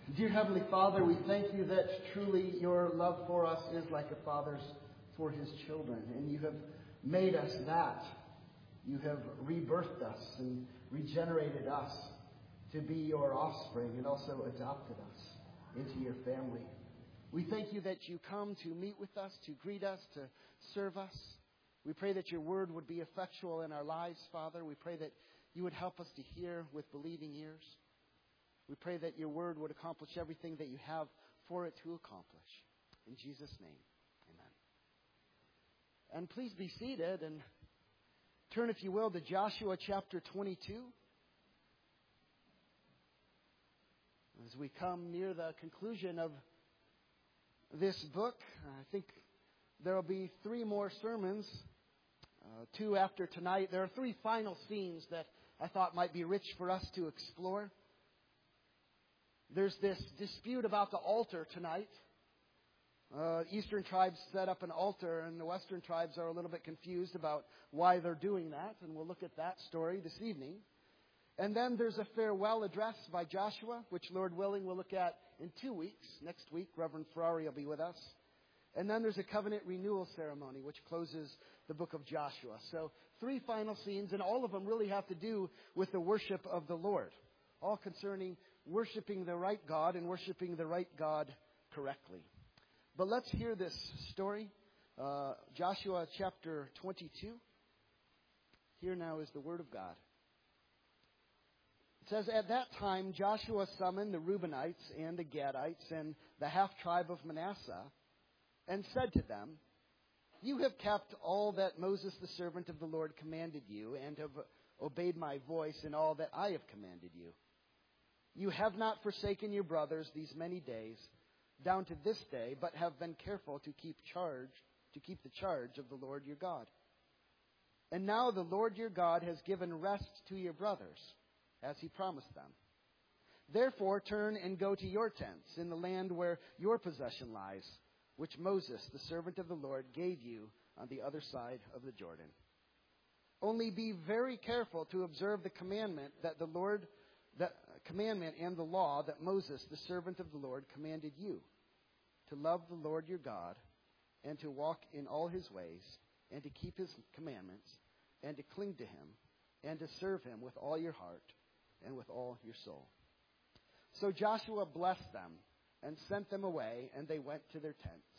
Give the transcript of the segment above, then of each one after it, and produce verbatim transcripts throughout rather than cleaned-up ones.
Dear Heavenly Father, we thank you that truly your love for us is like a father's for his children. And you have made us that. You have rebirthed us and regenerated us to be your offspring and also adopted us into your family. We thank you that you come to meet with us, to greet us, to serve us. We pray that your word would be effectual in our lives, Father. We pray that you would help us to hear with believing ears. We pray that your word would accomplish everything that you have for it to accomplish. In Jesus' name, amen. And please be seated and turn, if you will, to Joshua chapter twenty-two. As we come near the conclusion of this book, I think there will be three more sermons, uh, two after tonight. There are three final scenes that I thought might be rich for us to explore. There's this dispute about the altar tonight. Uh, Eastern tribes set up an altar, and the Western tribes are a little bit confused about why they're doing that, and we'll look at that story this evening. And then there's a farewell address by Joshua, which, Lord willing, we'll look at in two weeks. Next week, Reverend Ferrari will be with us. And then there's a covenant renewal ceremony, which closes the book of Joshua. So three final scenes, and all of them really have to do with the worship of the Lord, all concerning worshiping the right God and worshiping the right God correctly. But let's hear this story. Uh, Joshua chapter twenty-two. Here now is the word of God. It says, "At that time Joshua summoned the Reubenites and the Gadites and the half-tribe of Manasseh and said to them, 'You have kept all that Moses the servant of the Lord commanded you and have obeyed my voice in all that I have commanded you. You have not forsaken your brothers these many days, down to this day, but have been careful to keep charge, to keep the charge of the Lord your God. And now the Lord your God has given rest to your brothers, as he promised them. Therefore turn and go to your tents in the land where your possession lies, which Moses, the servant of the Lord, gave you on the other side of the Jordan. Only be very careful to observe the commandment that the Lord the commandment and the law that Moses, the servant of the Lord, commanded you, to love the Lord your God, and to walk in all his ways, and to keep his commandments, and to cling to him, and to serve him with all your heart and with all your soul.' So Joshua blessed them and sent them away, and they went to their tents.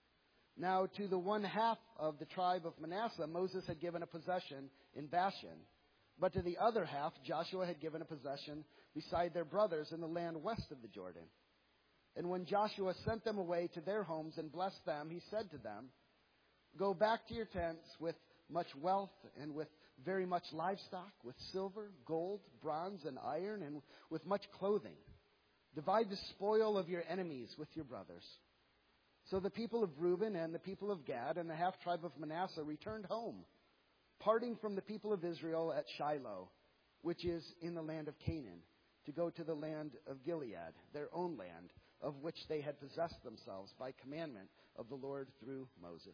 Now to the one half of the tribe of Manasseh, Moses had given a possession in Bashan, but to the other half, Joshua had given a possession beside their brothers in the land west of the Jordan. And when Joshua sent them away to their homes and blessed them, he said to them, 'Go back to your tents with much wealth and with very much livestock, with silver, gold, bronze, and iron, and with much clothing. Divide the spoil of your enemies with your brothers.' So the people of Reuben and the people of Gad and the half-tribe of Manasseh returned home, parting from the people of Israel at Shiloh, which is in the land of Canaan, to go to the land of Gilead, their own land, of which they had possessed themselves by commandment of the Lord through Moses.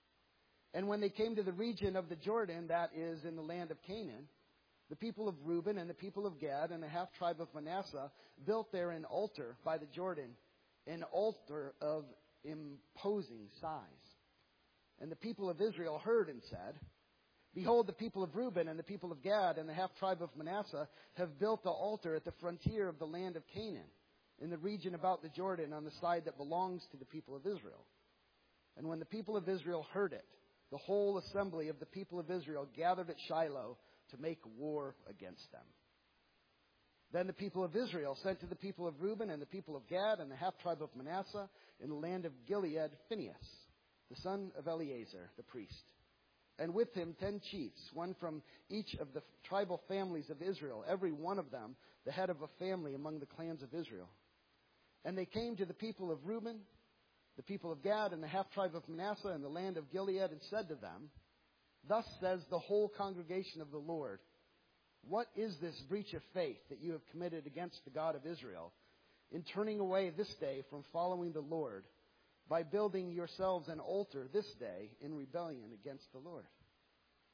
And when they came to the region of the Jordan, that is in the land of Canaan, the people of Reuben and the people of Gad and the half-tribe of Manasseh built there an altar by the Jordan, an altar of imposing size. And the people of Israel heard and said, 'Behold, the people of Reuben and the people of Gad and the half-tribe of Manasseh have built the altar at the frontier of the land of Canaan, in the region about the Jordan on the side that belongs to the people of Israel.' And when the people of Israel heard it, the whole assembly of the people of Israel gathered at Shiloh to make war against them. Then the people of Israel sent to the people of Reuben and the people of Gad and the half-tribe of Manasseh in the land of Gilead Phinehas, the son of Eleazar, the priest, and with him ten chiefs, one from each of the tribal families of Israel, every one of them the head of a family among the clans of Israel. And they came to the people of Reuben, the people of Gad, and the half-tribe of Manasseh in the land of Gilead, and said to them, 'Thus says the whole congregation of the Lord, what is this breach of faith that you have committed against the God of Israel, in turning away this day from following the Lord, by building yourselves an altar this day in rebellion against the Lord?'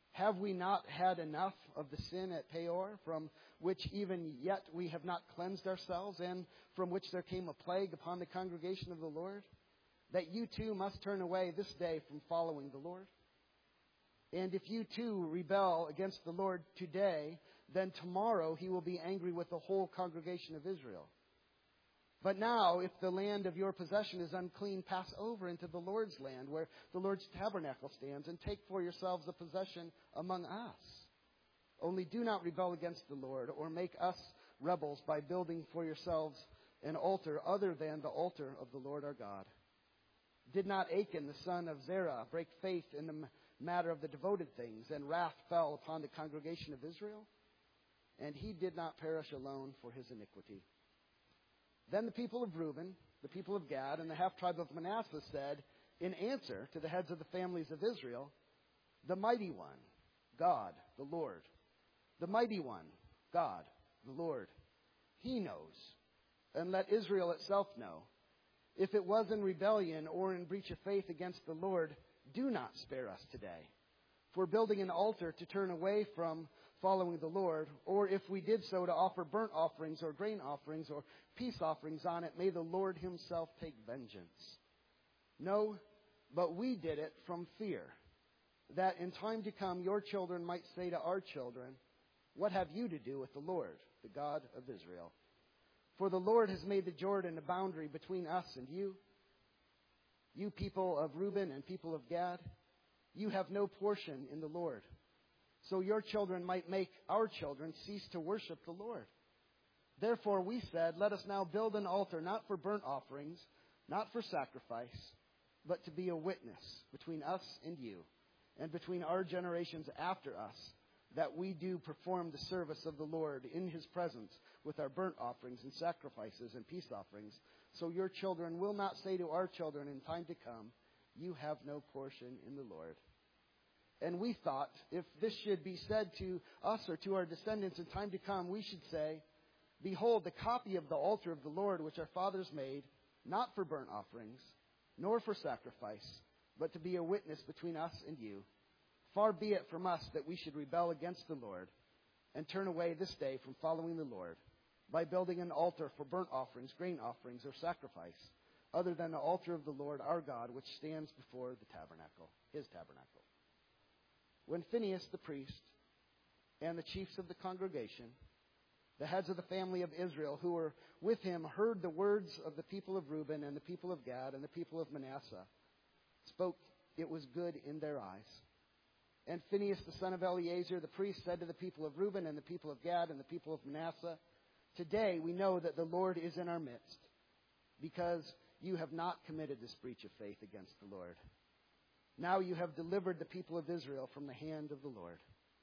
Have we not had enough of the sin at Peor, from which even yet we have not cleansed ourselves, and from which there came a plague upon the congregation of the Lord, that you too must turn away this day from following the Lord? And if you too rebel against the Lord today, then tomorrow he will be angry with the whole congregation of Israel. But now, if the land of your possession is unclean, pass over into the Lord's land, where the Lord's tabernacle stands, and take for yourselves a possession among us. Only do not rebel against the Lord, or make us rebels by building for yourselves an altar other than the altar of the Lord our God. Did not Achan, the son of Zerah, break faith in the matter of the devoted things, and wrath fell upon the congregation of Israel? And he did not perish alone for his iniquity. Then the people of Reuben, the people of Gad, and the half-tribe of Manasseh said, in answer to the heads of the families of Israel, the mighty one, God, the Lord. The mighty one, God, the Lord. He knows, and let Israel itself know. If it was in rebellion or in breach of faith against the Lord, do not spare us today. For building an altar to turn away from following the Lord, or if we did so to offer burnt offerings or grain offerings or peace offerings on it, may the Lord himself take vengeance. No, but we did it from fear, that in time to come your children might say to our children, what have you to do with the Lord, the God of Israel? For the Lord has made the Jordan a boundary between us and you. You people of Reuben and people of Gad, you have no portion in the Lord. So your children might make our children cease to worship the Lord. Therefore we said, let us now build an altar, not for burnt offerings, not for sacrifice, but to be a witness between us and you, and between our generations after us, that we do perform the service of the Lord in his presence with our burnt offerings and sacrifices and peace offerings. So your children will not say to our children in time to come, you have no portion in the Lord. And we thought, if this should be said to us or to our descendants in time to come, we should say, behold, the copy of the altar of the Lord which our fathers made, not for burnt offerings, nor for sacrifice, but to be a witness between us and you. Far be it from us that we should rebel against the Lord and turn away this day from following the Lord by building an altar for burnt offerings, grain offerings, or sacrifice, other than the altar of the Lord our God, which stands before the tabernacle, his tabernacle. When Phinehas the priest and the chiefs of the congregation, the heads of the family of Israel who were with him, heard the words of the people of Reuben and the people of Gad and the people of Manasseh, spoke, it was good in their eyes. And Phinehas the son of Eleazar the priest said to the people of Reuben and the people of Gad and the people of Manasseh, today we know that the Lord is in our midst, because you have not committed this breach of faith against the Lord. Now you have delivered the people of Israel from the hand of the Lord.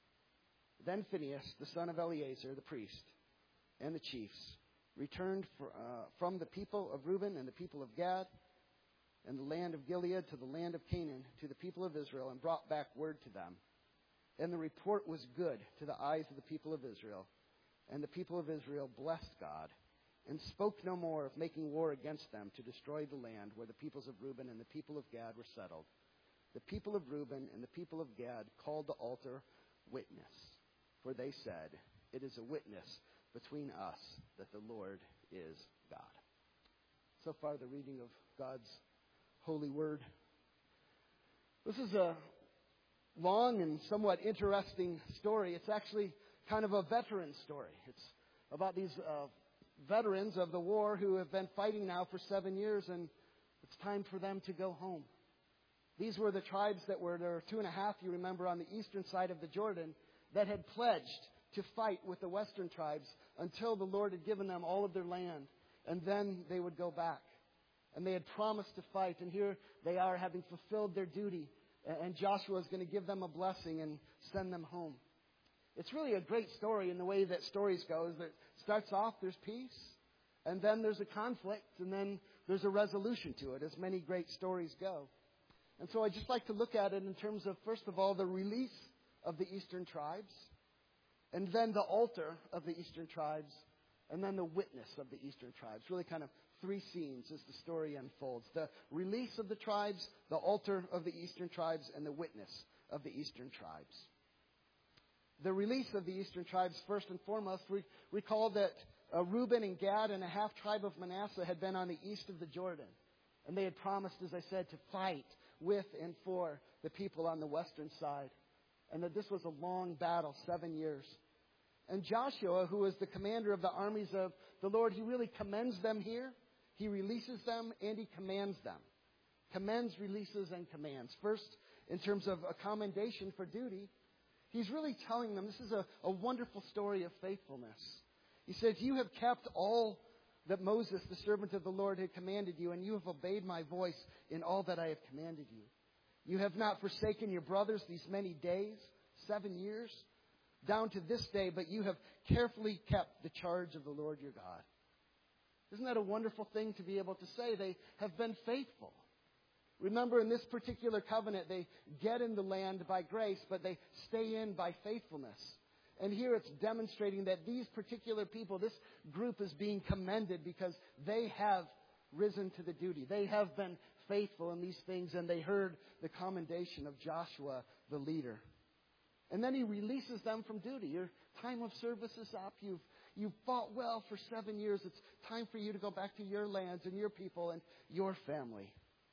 Then Phinehas, the son of Eleazar, the priest, and the chiefs returned for, uh, from the people of Reuben and the people of Gad and the land of Gilead to the land of Canaan to the people of Israel, and brought back word to them. And the report was good to the eyes of the people of Israel. And the people of Israel blessed God and spoke no more of making war against them to destroy the land where the peoples of Reuben and the people of Gad were settled. The people of Reuben and the people of Gad called the altar Witness, for they said, it is a witness between us that the Lord is God. So far, the reading of God's holy word. This is a long and somewhat interesting story. It's actually kind of a veteran story. It's about these uh, veterans of the war who have been fighting now for seven years, and it's time for them to go home. These were the tribes that were there, two and a half, you remember, on the eastern side of the Jordan, that had pledged to fight with the western tribes until the Lord had given them all of their land, and then they would go back. And they had promised to fight, and here they are having fulfilled their duty, and Joshua is going to give them a blessing and send them home. It's really a great story in the way that stories go. Is that it starts off, there's peace, and then there's a conflict, and then there's a resolution to it, as many great stories go. And so I'd just like to look at it in terms of, first of all, the release of the eastern tribes, and then the altar of the eastern tribes, and then the witness of the eastern tribes. Really kind of three scenes as the story unfolds. The release of the tribes, the altar of the eastern tribes, and the witness of the eastern tribes. the release of the eastern tribes, first and foremost, we recall that uh, Reuben and Gad and a half tribe of Manasseh had been on the east of the Jordan. And they had promised, as I said, to fight with and for the people on the western side. And that this was a long battle, seven years. And Joshua, who was the commander of the armies of the Lord, he really commends them here. He releases them and he commands them. Commends, releases, and commands. First, in terms of a commendation for duty, he's really telling them this is a, a wonderful story of faithfulness. He says, you have kept all that Moses, the servant of the Lord, had commanded you, and you have obeyed my voice in all that I have commanded you. You have not forsaken your brothers these many days, seven years, down to this day, but you have carefully kept the charge of the Lord your God. Isn't that a wonderful thing to be able to say? They have been faithful. Remember, in this particular covenant, they get in the land by grace, but they stay in by faithfulness. And here it's demonstrating that these particular people, this group is being commended because they have risen to the duty. They have been faithful in these things, and they heard the commendation of Joshua, the leader. And then he releases them from duty. Your time of service is up. You've, you've fought well for seven years. It's time for you to go back to your lands and your people and your family.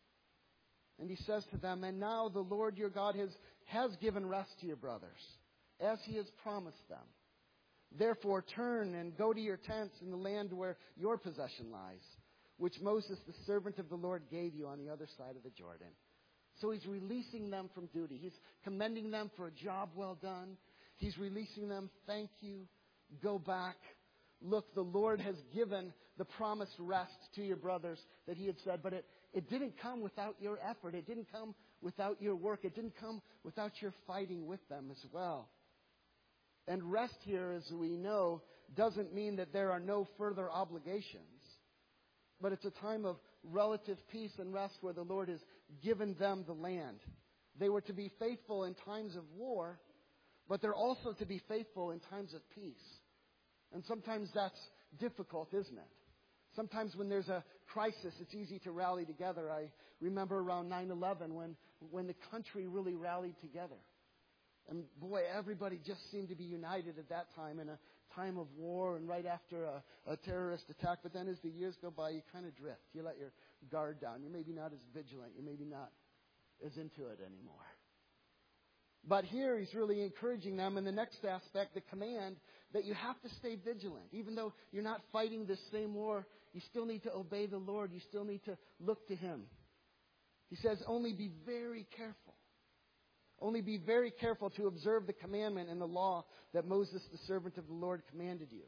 And he says to them, and now the Lord your God has, has given rest to your brothers, as he has promised them. Therefore turn and go to your tents in the land where your possession lies, which Moses, the servant of the Lord, gave you on the other side of the Jordan. So he's releasing them from duty. He's commending them for a job well done. He's releasing them. Thank you. Go back. Look, the Lord has given the promised rest to your brothers that he had said, but it, it didn't come without your effort. It didn't come without your work. It didn't come without your fighting with them as well. And rest here, as we know, doesn't mean that there are no further obligations. But it's a time of relative peace and rest where the Lord has given them the land. They were to be faithful in times of war, but they're also to be faithful in times of peace. And sometimes that's difficult, isn't it? Sometimes when there's a crisis, it's easy to rally together. I remember around nine eleven when, when the country really rallied together. And boy, everybody just seemed to be united at that time in a time of war and right after a, a terrorist attack. But then as the years go by, you kind of drift. You let your guard down. You're maybe not as vigilant. You're maybe not as into it anymore. But here he's really encouraging them in the next aspect, the command, that you have to stay vigilant. Even though you're not fighting this same war, you still need to obey the Lord. You still need to look to him. He says, only be very careful. Only be very careful to observe the commandment and the law that Moses, the servant of the Lord, commanded you.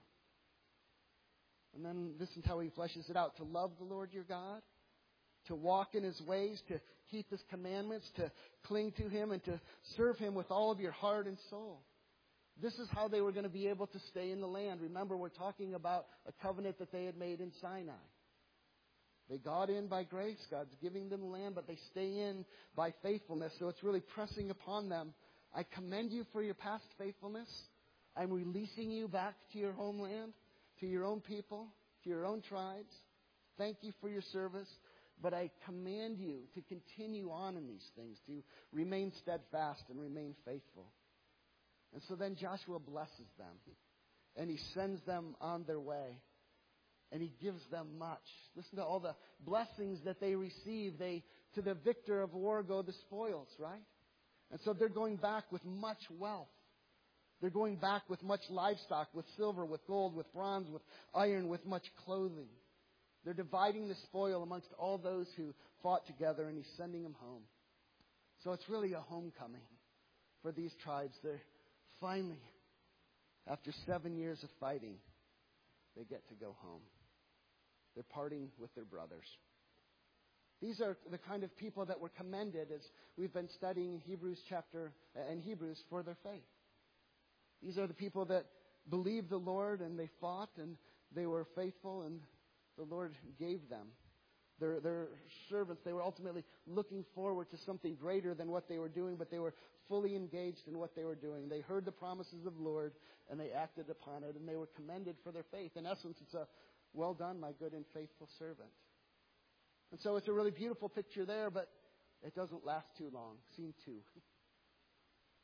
And then listen to how he fleshes it out. To love the Lord your God, to walk in his ways, to keep his commandments, to cling to him, and to serve him with all of your heart and soul. This is how they were going to be able to stay in the land. Remember, we're talking about a covenant that they had made in Sinai. They got in by grace. God's giving them land, but they stay in by faithfulness. So it's really pressing upon them. I commend you for your past faithfulness. I'm releasing you back to your homeland, to your own people, to your own tribes. Thank you for your service. But I command you to continue on in these things, to remain steadfast and remain faithful. And so then Joshua blesses them, and he sends them on their way. And he gives them much. Listen to all the blessings that they receive. They, to the victor of war go the spoils, right? And so they're going back with much wealth. They're going back with much livestock, with silver, with gold, with bronze, with iron, with much clothing. They're dividing the spoil amongst all those who fought together, and he's sending them home. So it's really a homecoming for these tribes. They're finally, after seven years of fighting, they get to go home. They're parting with their brothers. These are the kind of people that were commended as we've been studying Hebrews chapter and Hebrews for their faith. These are the people that believed the Lord, and they fought, and they were faithful, and the Lord gave them. Their, their servants, they were ultimately looking forward to something greater than what they were doing, but they were fully engaged in what they were doing. They heard the promises of the Lord, and they acted upon it, and they were commended for their faith. In essence, it's a well done, my good and faithful servant. And so it's a really beautiful picture there, but it doesn't last too long. Scene two.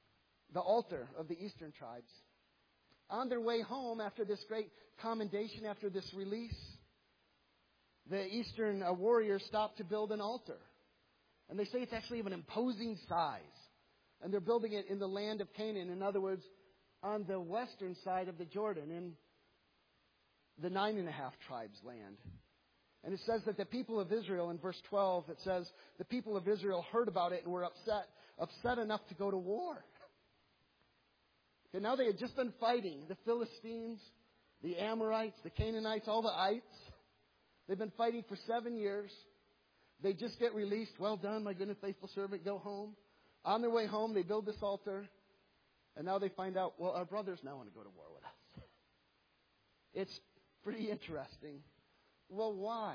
the altar of the eastern tribes. On their way home, after this great commendation, after this release, the eastern uh, warriors stopped to build an altar. And they say it's actually of an imposing size. And they're building it in the land of Canaan. In other words, on the western side of the Jordan, in the nine and a half tribes' land. And it says that the people of Israel, in verse twelve, it says, the people of Israel heard about it and were upset, upset enough to go to war. And now they had just been fighting the Philistines, the Amorites, the Canaanites, all the ites. They've been fighting for seven years. They just get released. Well done, my good and faithful servant, go home. On their way home, they build this altar. And now they find out, well, our brothers now want to go to war with us. It's pretty interesting. Well, why?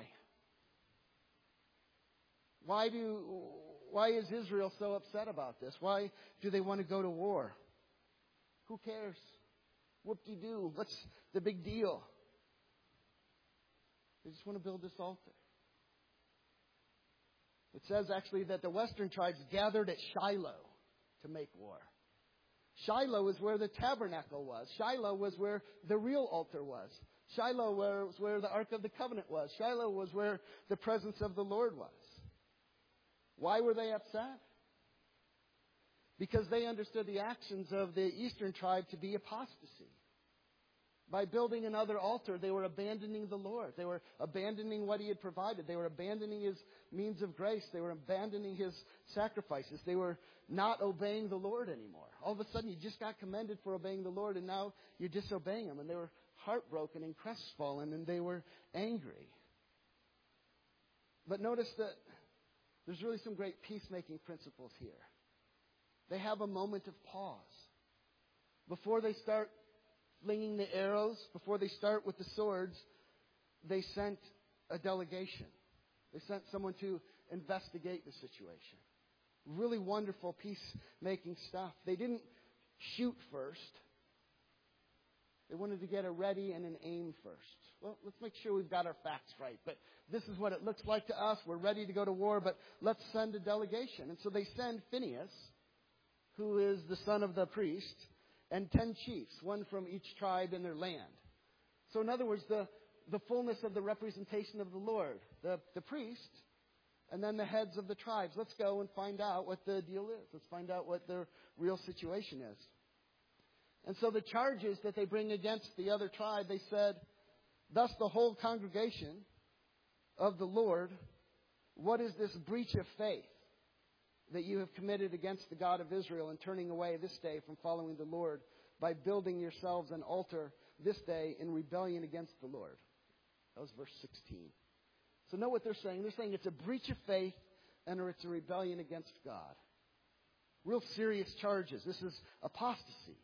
Why do why is Israel so upset about this? Why do they want to go to war? Who cares? Whoop-de-doo. What's the big deal? They just want to build this altar. It says actually that the western tribes gathered at Shiloh to make war. Shiloh is where the tabernacle was. Shiloh was where the real altar was. Shiloh was where the Ark of the Covenant was. Shiloh was where the presence of the Lord was. Why were they upset? Because they understood the actions of the eastern tribe to be apostasy. By building another altar, they were abandoning the Lord. They were abandoning what He had provided. They were abandoning His means of grace. They were abandoning His sacrifices. They were not obeying the Lord anymore. All of a sudden, you just got commended for obeying the Lord, and now you're disobeying Him. And they were heartbroken and crestfallen, and they were angry. But notice that there's really some great peacemaking principles here. They have a moment of pause. Before they start flinging the arrows, before they start with the swords, they sent a delegation. They sent someone to investigate the situation. Really wonderful peacemaking stuff. They didn't shoot first. They wanted to get a ready and an aim first. Well, let's make sure we've got our facts right. But this is what it looks like to us. We're ready to go to war, but let's send a delegation. And so they send Phinehas, who is the son of the priest, and ten chiefs, one from each tribe in their land. So in other words, the, the fullness of the representation of the Lord, the, the priest, and then the heads of the tribes. Let's go and find out what the deal is. Let's find out what their real situation is. And so the charges that they bring against the other tribe, they said, thus the whole congregation of the Lord, what is this breach of faith that you have committed against the God of Israel in turning away this day from following the Lord by building yourselves an altar this day in rebellion against the Lord? That was verse sixteen. So know what they're saying. They're saying it's a breach of faith and or it's a rebellion against God. Real serious charges. This is apostasy.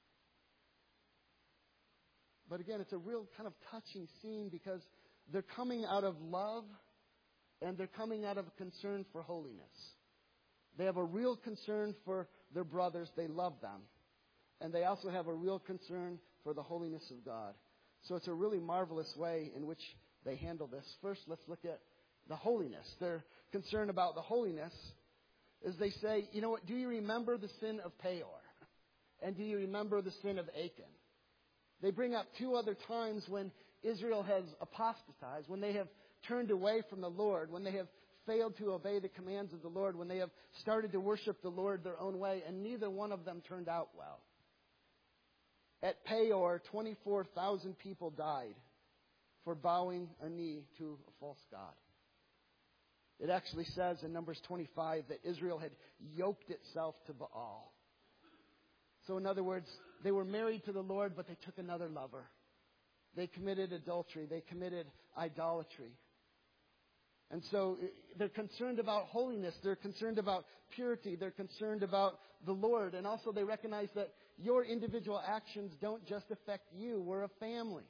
But again, it's a real kind of touching scene because they're coming out of love and they're coming out of a concern for holiness. They have a real concern for their brothers. They love them. And they also have a real concern for the holiness of God. So it's a really marvelous way in which they handle this. First, let's look at the holiness. They're concerned about the holiness as they say, you know what, do you remember the sin of Peor? And do you remember the sin of Achan? They bring up two other times when Israel has apostatized, when they have turned away from the Lord, when they have failed to obey the commands of the Lord, when they have started to worship the Lord their own way, and neither one of them turned out well. At Peor, twenty-four thousand people died for bowing a knee to a false god. It actually says in Numbers twenty-five that Israel had yoked itself to Baal. So in other words, they were married to the Lord, but they took another lover. They committed adultery. They committed idolatry. And so they're concerned about holiness. They're concerned about purity. They're concerned about the Lord. And also they recognize that your individual actions don't just affect you. We're a family.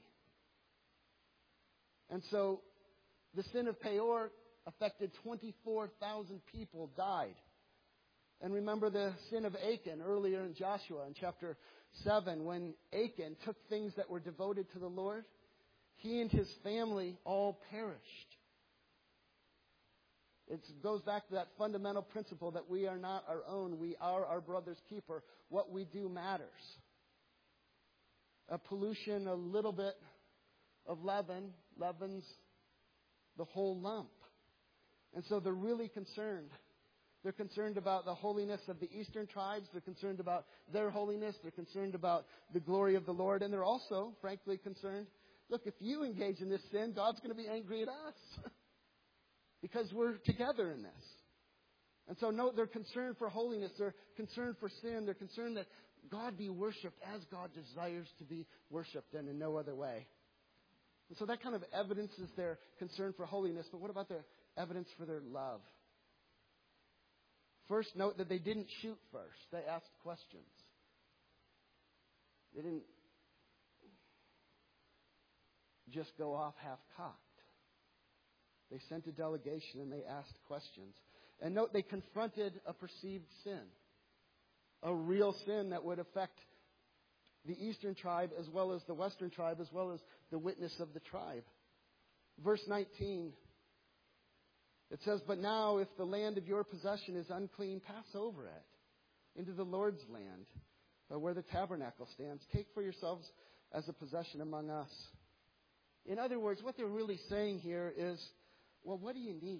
And so the sin of Peor affected twenty-four thousand people died. And remember the sin of Achan earlier in Joshua in chapter seven, when Achan took things that were devoted to the Lord, he and his family all perished. It goes back to that fundamental principle that we are not our own. We are our brother's keeper. What we do matters. A pollution, a little bit of leaven, leavens the whole lump. And so they're really concerned. They're concerned about the holiness of the eastern tribes. They're concerned about their holiness. They're concerned about the glory of the Lord. And they're also, frankly, concerned, look, if you engage in this sin, God's going to be angry at us. Because we're together in this. And so, no, they're concerned for holiness. They're concerned for sin. They're concerned that God be worshipped as God desires to be worshipped and in no other way. And so that kind of evidences their concern for holiness. But what about their evidence for their love? First, note that they didn't shoot first. They asked questions. They didn't just go off half-cocked. They sent a delegation and they asked questions. And note, they confronted a perceived sin. A real sin that would affect the eastern tribe as well as the western tribe as well as the witness of the tribe. Verse nineteen, it says, "But now if the land of your possession is unclean, pass over it into the Lord's land, where the tabernacle stands. Take for yourselves as a possession among us." In other words, what they're really saying here is, well, what do you need?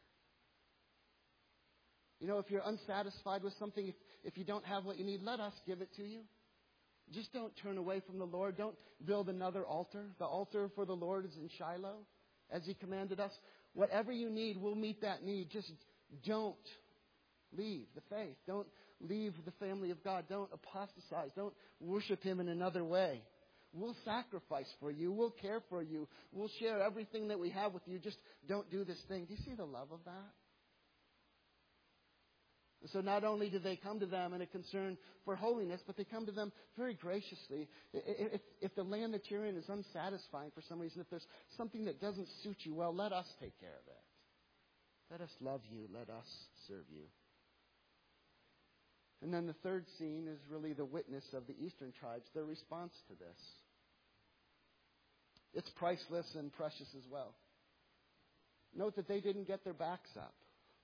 You know, if you're unsatisfied with something, if, if you don't have what you need, let us give it to you. Just don't turn away from the Lord. Don't build another altar. The altar for the Lord is in Shiloh, as He commanded us. Whatever you need, we'll meet that need. Just don't leave the faith. Don't leave the family of God. Don't apostatize. Don't worship Him in another way. We'll sacrifice for you. We'll care for you. We'll share everything that we have with you. Just don't do this thing. Do you see the love of that? And so not only do they come to them in a concern for holiness, but they come to them very graciously. If, if the land that you're in is unsatisfying for some reason, if there's something that doesn't suit you well, let us take care of it. Let us love you. Let us serve you. And then the third scene is really the witness of the eastern tribes, their response to this. It's priceless and precious as well. Note that they didn't get their backs up.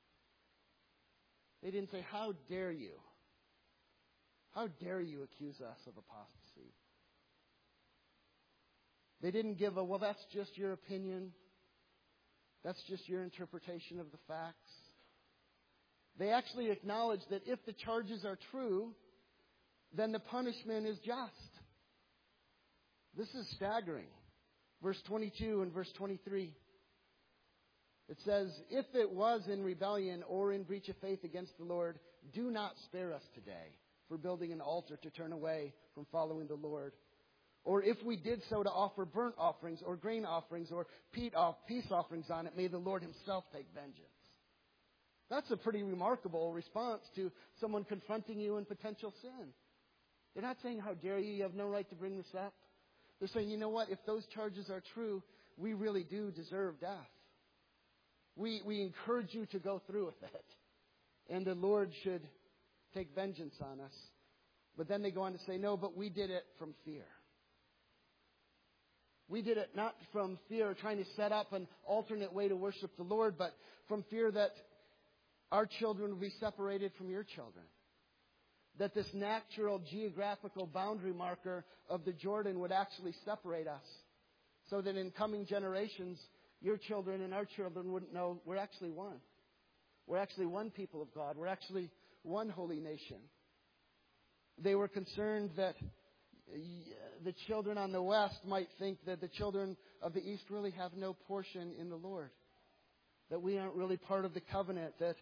They didn't say, "How dare you? How dare you accuse us of apostasy?" They didn't give a, "Well, that's just your opinion. That's just your interpretation of the facts." They actually acknowledge that if the charges are true, then the punishment is just. This is staggering. Verse twenty-two and verse twenty-three. It says, "If it was in rebellion or in breach of faith against the Lord, do not spare us today for building an altar to turn away from following the Lord. Or if we did so to offer burnt offerings or grain offerings or peace offerings on it, may the Lord Himself take vengeance." That's a pretty remarkable response to someone confronting you in potential sin. They're not saying, "How dare you? You have no right to bring this up." They're saying, you know what? If those charges are true, we really do deserve death. We, we encourage you to go through with it. And the Lord should take vengeance on us. But then they go on to say, no, but we did it from fear. We did it not from fear of trying to set up an alternate way to worship the Lord, but from fear that our children will be separated from your children. That this natural geographical boundary marker of the Jordan would actually separate us. So that in coming generations, your children and our children wouldn't know we're actually one. We're actually one people of God. We're actually one holy nation. They were concerned that the children on the west might think that the children of the east really have no portion in the Lord. That we aren't really part of the covenant. That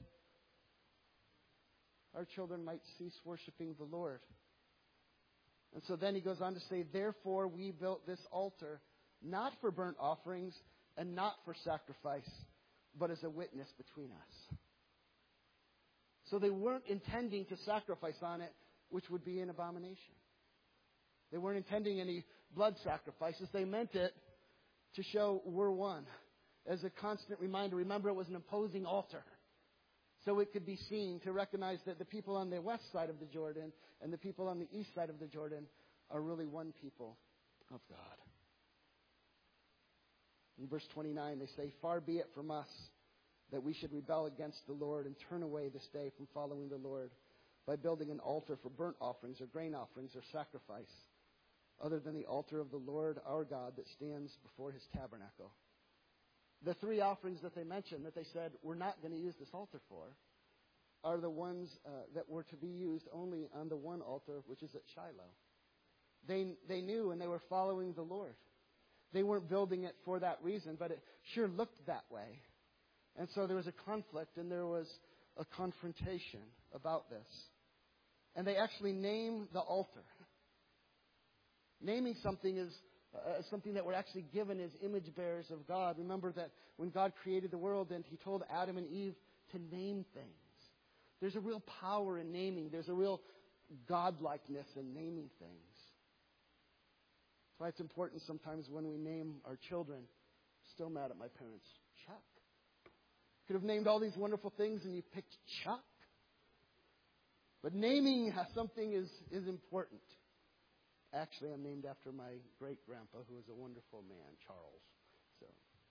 our children might cease worshiping the Lord. And so then he goes on to say, therefore we built this altar, not for burnt offerings and not for sacrifice, but as a witness between us. So they weren't intending to sacrifice on it, which would be an abomination. They weren't intending any blood sacrifices. They meant it to show we're one. As a constant reminder, remember it was an opposing altar. So it could be seen to recognize that the people on the west side of the Jordan and the people on the east side of the Jordan are really one people of God. In verse twenty-nine, they say, far be it from us that we should rebel against the Lord and turn away this day from following the Lord by building an altar for burnt offerings or grain offerings or sacrifice, other than the altar of the Lord our God that stands before his tabernacle. The three offerings that they mentioned that they said we're not going to use this altar for are the ones uh, that were to be used only on the one altar, which is at Shiloh. They, they knew and they were following the Lord. They weren't building it for that reason, but it sure looked that way. And so there was a conflict and there was a confrontation about this. And they actually name the altar. Naming something is uh, something that we're actually given as image bearers of God. Remember that when God created the world and he told Adam and Eve to name things. There's a real power in naming. There's a real godlikeness in naming things. That's why it's important sometimes when we name our children. Still mad at my parents. Chuck. Could have named all these wonderful things and you picked Chuck. But naming something is, is important. Actually, I'm named after my great-grandpa, who was a wonderful man, Charles. So,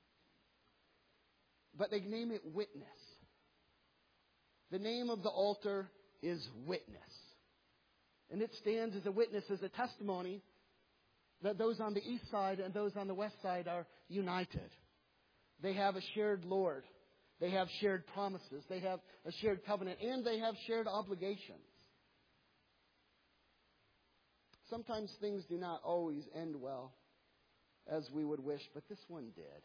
but they name it Witness. The name of the altar is Witness. And it stands as a witness, as a testimony that those on the east side and those on the west side are united. They have a shared Lord. They have shared promises. They have a shared covenant. And they have shared obligations. Sometimes things do not always end well as we would wish, but this one did.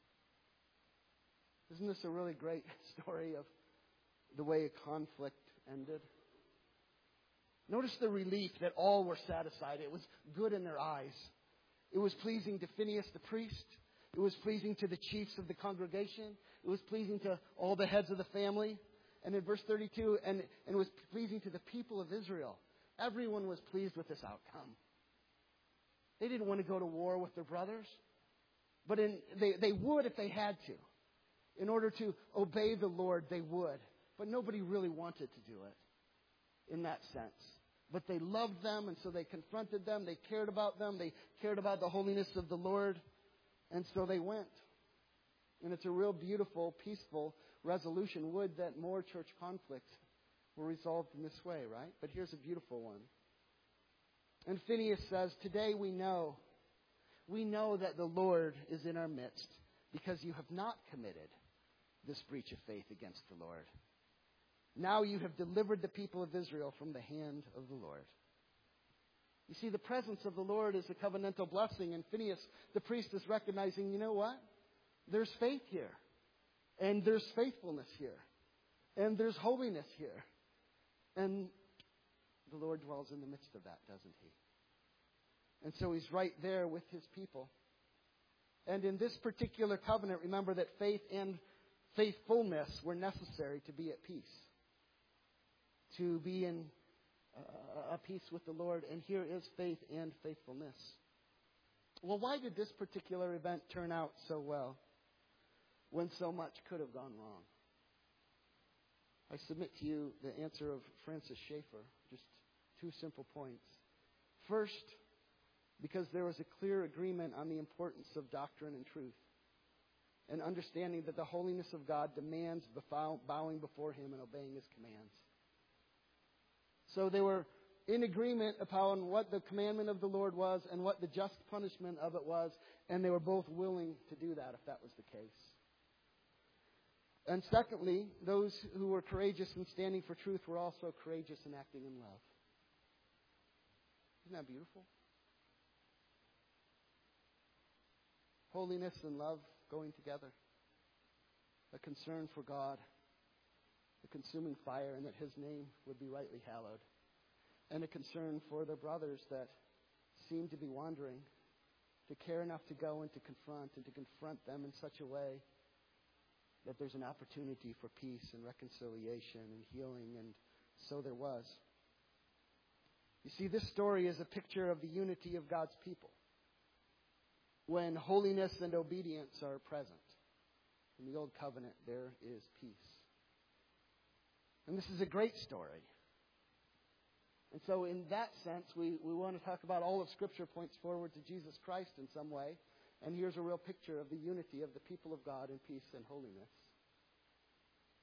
Isn't this a really great story of the way a conflict ended? Notice the relief that all were satisfied. It was good in their eyes. It was pleasing to Phinehas the priest. It was pleasing to the chiefs of the congregation. It was pleasing to all the heads of the family. And in verse thirty-two, and, and it was pleasing to the people of Israel. Everyone was pleased with this outcome. They didn't want to go to war with their brothers. But in, they, they would if they had to. In order to obey the Lord, they would. But nobody really wanted to do it in that sense. But they loved them, and so they confronted them. They cared about them. They cared about the holiness of the Lord. And so they went. And it's a real beautiful, peaceful resolution. Would that more church conflicts were resolved in this way, right? But here's a beautiful one. And Phinehas says, today we know, we know that the Lord is in our midst because you have not committed this breach of faith against the Lord. Now you have delivered the people of Israel from the hand of the Lord. You see, the presence of the Lord is a covenantal blessing, and Phinehas, the priest, is recognizing, you know what? There's faith here, and there's faithfulness here, and there's holiness here. And the Lord dwells in the midst of that, doesn't he? And so he's right there with his people. And in this particular covenant, remember that faith and faithfulness were necessary to be at peace. To be in uh, a peace with the Lord. And here is faith and faithfulness. Well, why did this particular event turn out so well when so much could have gone wrong? I submit to you the answer of Francis Schaeffer. Just two simple points. First, because there was a clear agreement on the importance of doctrine and truth. And understanding that the holiness of God demands bowing before him and obeying his commands. So they were in agreement upon what the commandment of the Lord was and what the just punishment of it was. And they were both willing to do that if that was the case. And secondly, those who were courageous in standing for truth were also courageous in acting in love. Isn't that beautiful? Holiness and love going together. A concern for God. A consuming fire, and that his name would be rightly hallowed. And a concern for their brothers that seem to be wandering. To care enough to go and to confront, and to confront them in such a way that there's an opportunity for peace and reconciliation and healing, and so there was. You see, this story is a picture of the unity of God's people. When holiness and obedience are present. In the Old Covenant, there is peace. And this is a great story. And so in that sense, we, we want to talk about all of Scripture points forward to Jesus Christ in some way. And here's a real picture of the unity of the people of God in peace and holiness.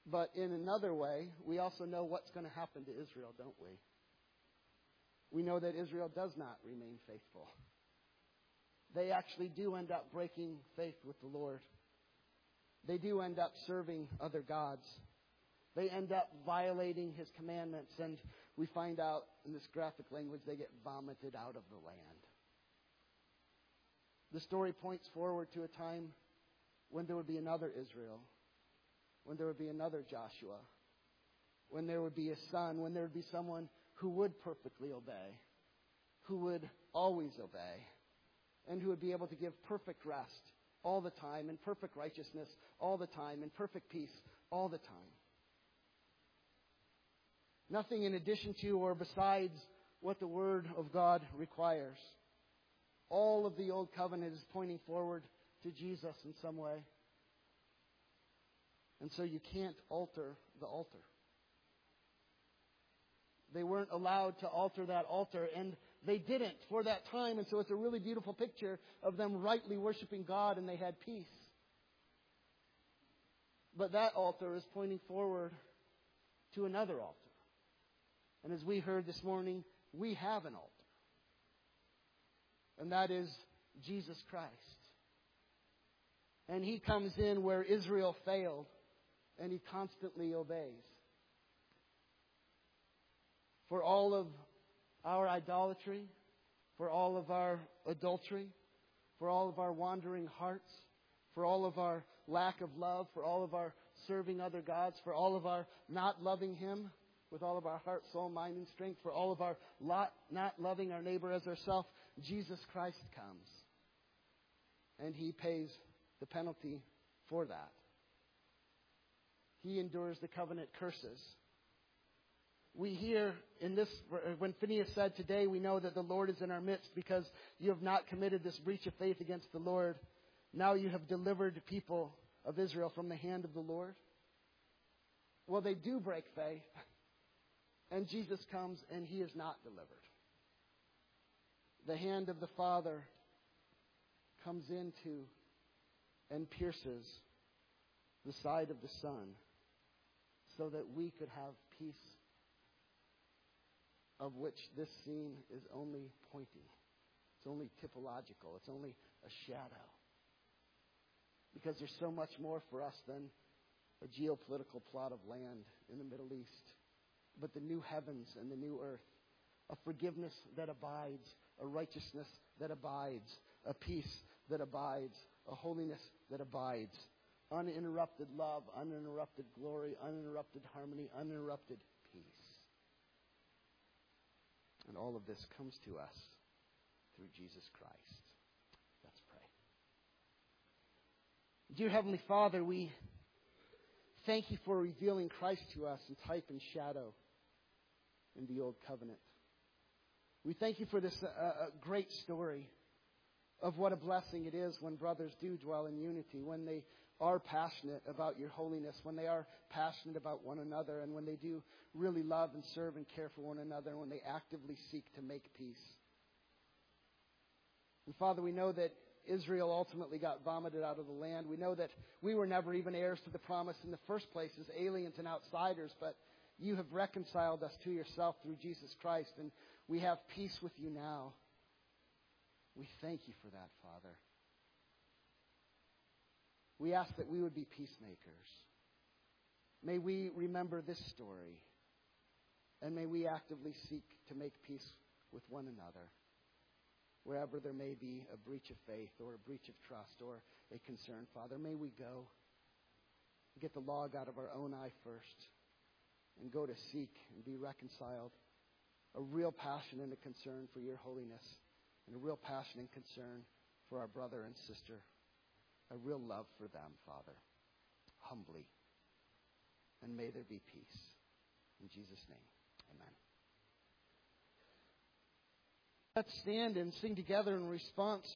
But in another way, we also know what's going to happen to Israel, don't we? We know that Israel does not remain faithful. They actually do end up breaking faith with the Lord. They do end up serving other gods. They end up violating His commandments, and we find out in this graphic language they get vomited out of the land. The story points forward to a time when there would be another Israel, when there would be another Joshua, when there would be a son, when there would be someone who would perfectly obey, who would always obey, and who would be able to give perfect rest all the time, and perfect righteousness all the time, and perfect peace all the time. Nothing in addition to or besides what the Word of God requires. All of the Old Covenant is pointing forward to Jesus in some way. And so you can't alter the altar. They weren't allowed to alter that altar, and they didn't for that time. And so it's a really beautiful picture of them rightly worshiping God, and they had peace. But that altar is pointing forward to another altar. And as we heard this morning, we have an altar. And that is Jesus Christ. And He comes in where Israel failed, and He constantly obeys. For all of our idolatry, for all of our adultery, for all of our wandering hearts, for all of our lack of love, for all of our serving other gods, for all of our not loving Him with all of our heart, soul, mind, and strength, for all of our lot, not loving our neighbor as ourselves, Jesus Christ comes. And He pays the penalty for that. He endures the covenant curses. We hear in this, when Phineas said, today we know that the Lord is in our midst because you have not committed this breach of faith against the Lord. Now you have delivered the people of Israel from the hand of the Lord. Well, they do break faith. And Jesus comes and He is not delivered. The hand of the Father comes into and pierces the side of the Son so that we could have peace, of which this scene is only pointing. It's only typological. It's only a shadow. Because there's so much more for us than a geopolitical plot of land in the Middle East. But the new heavens and the new earth, a forgiveness that abides, a righteousness that abides, a peace that abides, a holiness that abides, uninterrupted love, uninterrupted glory, uninterrupted harmony, uninterrupted peace. And all of this comes to us through Jesus Christ. Let's pray. Dear Heavenly Father, we thank You for revealing Christ to us in type and shadow in the Old Covenant. We thank You for this uh, great story of what a blessing it is when brothers do dwell in unity, when they are passionate about Your holiness, when they are passionate about one another, and when they do really love and serve and care for one another, and when they actively seek to make peace. And Father, we know that Israel ultimately got vomited out of the land. We know that we were never even heirs to the promise in the first place as aliens and outsiders, but You have reconciled us to Yourself through Jesus Christ, and we have peace with You now. We thank You for that, Father. We ask that we would be peacemakers. May we remember this story, and may we actively seek to make peace with one another, wherever there may be a breach of faith or a breach of trust or a concern. Father, may we go, get the log out of our own eye first, and go to seek and be reconciled. A real passion and a concern for Your holiness, and a real passion and concern for our brother and sister. A real love for them, Father, humbly. And may there be peace. In Jesus' name, amen. Let's stand and sing together in response